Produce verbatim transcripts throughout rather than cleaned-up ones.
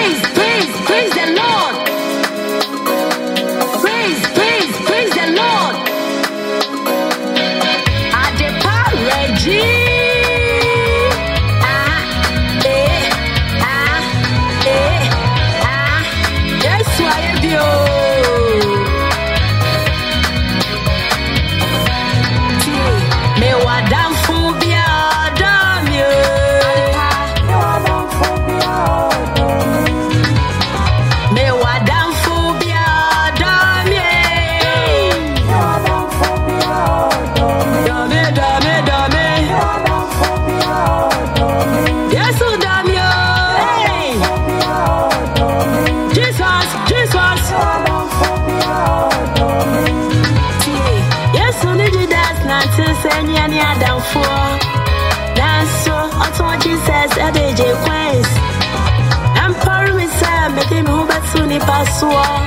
Praise, praise, praise the Lord. Praise, praise, praise the Lord. Adepa Reggie. Ah, eh, ah, eh, ah. Yes, why you? Me wadam phobia dam you. Me wadam phobia dam you. Dame dame dame. Yes, oh dam you. Hey. Jesus, Jesus. Yes, oh need you dance not to send you any down for. Dance so I told Jesus a D J Quest. I'm pouring me some, making me over to the password.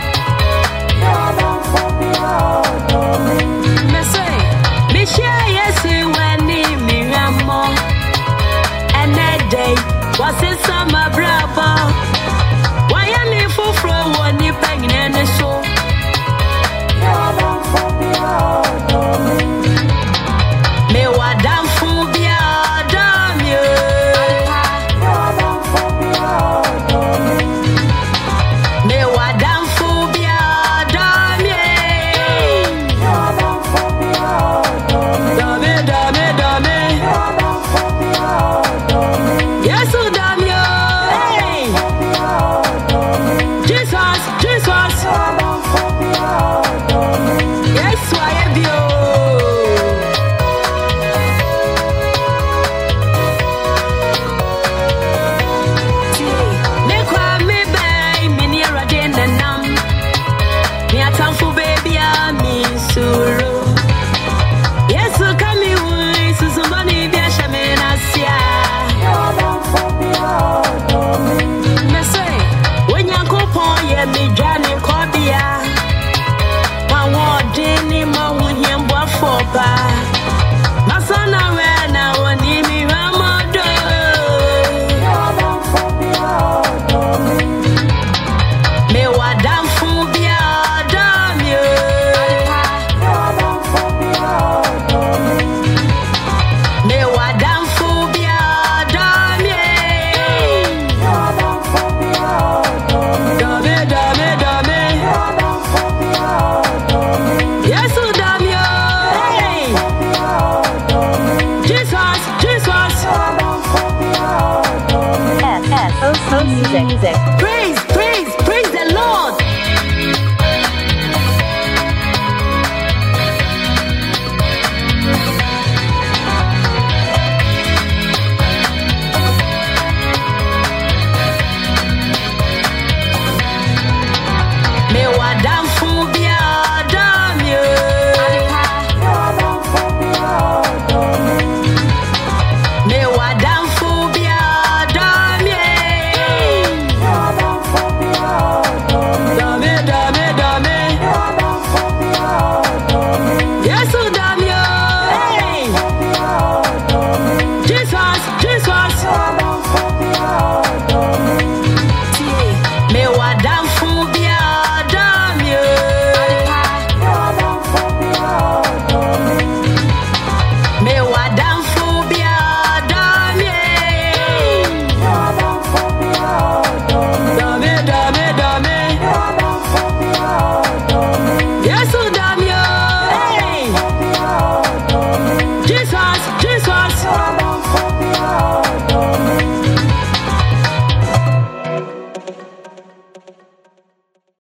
Me say, me share yes when me me ramo. And that day was it summer bravo. Why am I for from one you banging in the show? Me wadam phobia dam you. Me wadam phobia dam you. Dame dame dame. Yes, oh dam you. Hey. Jesus, Jesus. Yes, why you? Music. Praise, praise, praise the Lord.